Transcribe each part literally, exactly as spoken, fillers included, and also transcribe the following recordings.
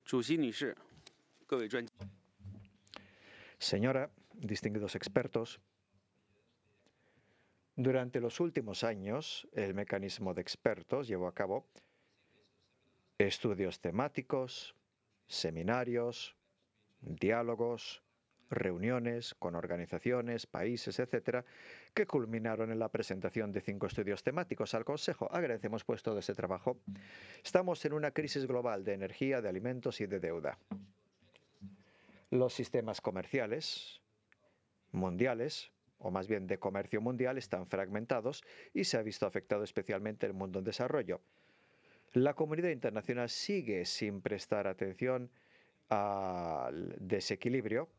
主席女士，各位专家。 Señora, distinguidos expertos, durante los últimos años, el mecanismo de expertos llevó a cabo estudios temáticos, seminarios, diálogos, reuniones con organizaciones, países, etcétera, que culminaron en la presentación de cinco estudios temáticos al Consejo. Agradecemos pues todo ese trabajo. Estamos en una crisis global de energía, de alimentos y de deuda. Los sistemas comerciales mundiales, o más bien de comercio mundial, están fragmentados y se ha visto afectado especialmente el mundo en desarrollo. La comunidad internacional sigue sin prestar atención al desequilibrio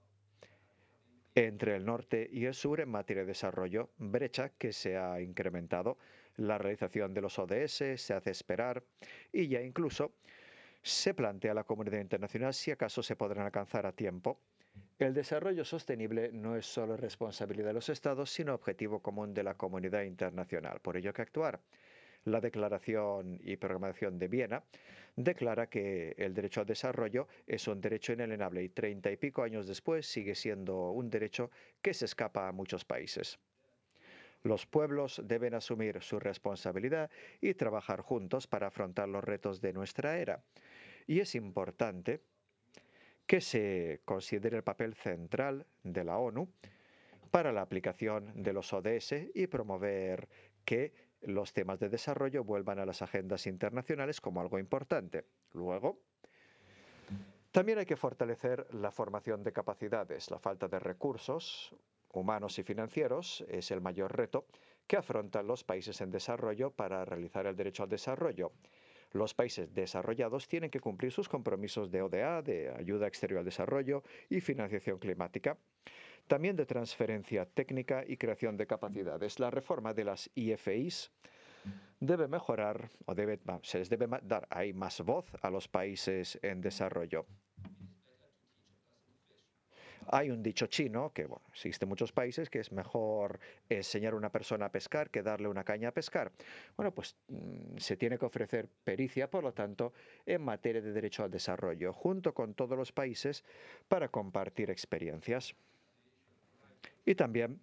entre el norte y el sur en materia de desarrollo, brecha que se ha incrementado. La realización de los O D S se hace esperar y ya incluso se plantea a la comunidad internacional si acaso se podrán alcanzar a tiempo. El desarrollo sostenible no es solo responsabilidad de los Estados, sino objetivo común de la comunidad internacional. Por ello hay que actuar. La Declaración y Programación de Viena declara que el derecho al desarrollo es un derecho inalienable y treinta y pico años después sigue siendo un derecho que se escapa a muchos países. Los pueblos deben asumir su responsabilidad y trabajar juntos para afrontar los retos de nuestra era. Y es importante que se considere el papel central de la ONU para la aplicación de los O D S y promover que los temas de desarrollo vuelvan a las agendas internacionales como algo importante. Luego, también hay que fortalecer la formación de capacidades. La falta de recursos humanos y financieros es el mayor reto que afrontan los países en desarrollo para realizar el derecho al desarrollo. Los países desarrollados tienen que cumplir sus compromisos de O D A, de ayuda exterior al desarrollo y financiación climática, también de transferencia técnica y creación de capacidades. La reforma de las I F Is debe mejorar, o debe, se les debe dar ahí más voz a los países en desarrollo. Hay un dicho chino que, bueno, existe en muchos países, que es mejor enseñar a una persona a pescar que darle una caña a pescar. Bueno, pues mmm, se tiene que ofrecer pericia, por lo tanto, en materia de derecho al desarrollo, junto con todos los países para compartir experiencias. Y también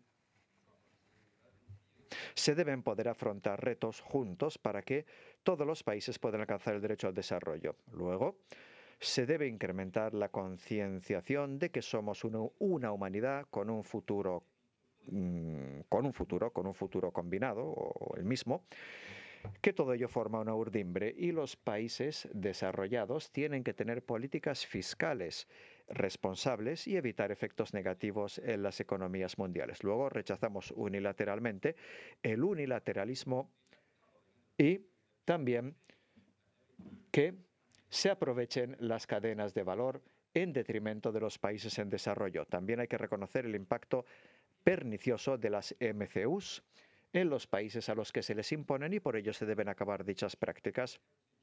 se deben poder afrontar retos juntos para que todos los países puedan alcanzar el derecho al desarrollo. Luego, se debe incrementar la concienciación de que somos una, una humanidad con un futuro, mmm, con un futuro, con un futuro combinado o el mismo, que todo ello forma una urdimbre y los países desarrollados tienen que tener políticas fiscales responsables y evitar efectos negativos en las economías mundiales. Luego rechazamos unilateralmente el unilateralismo y también que se aprovechen las cadenas de valor en detrimento de los países en desarrollo. También hay que reconocer el impacto pernicioso de las M C Us en los países a los que se les imponen y por ello se deben acabar dichas prácticas.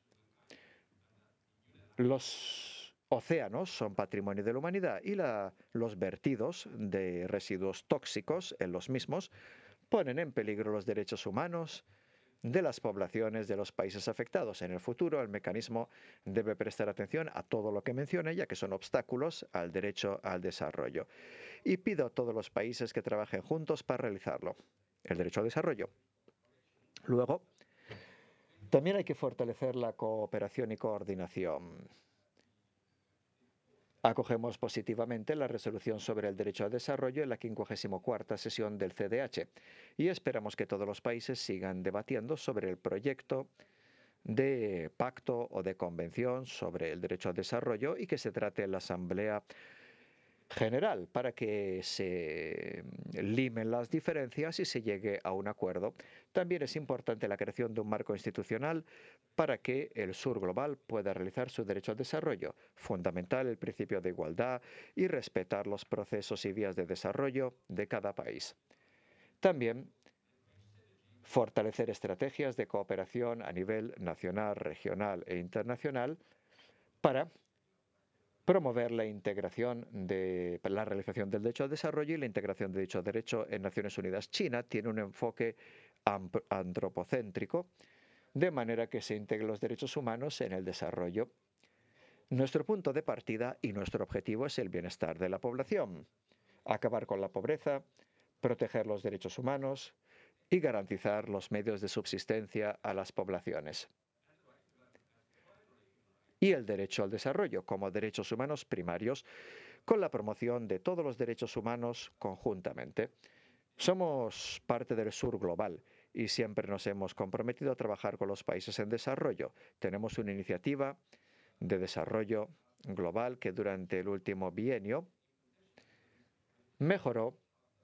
Los océanos son patrimonio de la humanidad y la, los vertidos de residuos tóxicos en los mismos ponen en peligro los derechos humanos de las poblaciones de los países afectados. En el futuro, el mecanismo debe prestar atención a todo lo que mencione, ya que son obstáculos al derecho al desarrollo. Y pido a todos los países que trabajen juntos para realizarlo. El derecho al desarrollo. Luego, también hay que fortalecer la cooperación y coordinación. Acogemos positivamente la resolución sobre el derecho al desarrollo en la quincuagésima cuarta sesión del C D H y esperamos que todos los países sigan debatiendo sobre el proyecto de pacto o de convención sobre el derecho al desarrollo y que se trate en la Asamblea General para que se limen las diferencias y se llegue a un acuerdo. También es importante la creación de un marco institucional para que el sur global pueda realizar su derecho al desarrollo. Fundamental el principio de igualdad y respetar los procesos y vías de desarrollo de cada país. También fortalecer estrategias de cooperación a nivel nacional, regional e internacional para promover la integración de la realización del derecho al desarrollo y la integración de dicho derecho en Naciones Unidas. China tiene un enfoque antropocéntrico, de manera que se integren los derechos humanos en el desarrollo. Nuestro punto de partida y nuestro objetivo es el bienestar de la población, acabar con la pobreza, proteger los derechos humanos y garantizar los medios de subsistencia a las poblaciones. Y el derecho al desarrollo como derechos humanos primarios, con la promoción de todos los derechos humanos conjuntamente. Somos parte del sur global y siempre nos hemos comprometido a trabajar con los países en desarrollo. Tenemos una iniciativa de desarrollo global que durante el último bienio mejoró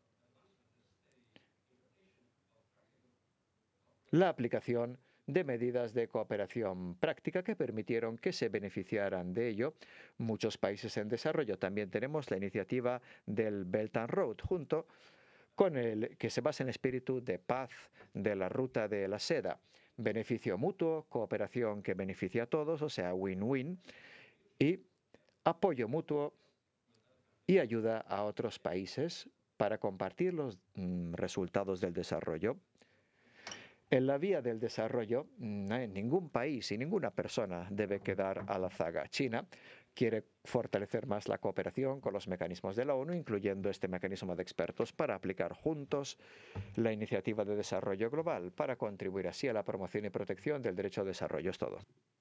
la aplicación de medidas de cooperación práctica que permitieron que se beneficiaran de ello muchos países en desarrollo. También tenemos la iniciativa del Belt and Road, junto con el que se basa en el espíritu de paz de la ruta de la seda. Beneficio mutuo, cooperación que beneficia a todos, o sea, win-win, y apoyo mutuo y ayuda a otros países para compartir los mm, resultados del desarrollo. En la vía del desarrollo, ningún país y ninguna persona debe quedar a la zaga. China quiere fortalecer más la cooperación con los mecanismos de la ONU, incluyendo este mecanismo de expertos, para aplicar juntos la iniciativa de desarrollo global, para contribuir así a la promoción y protección del derecho al desarrollo. Es todo.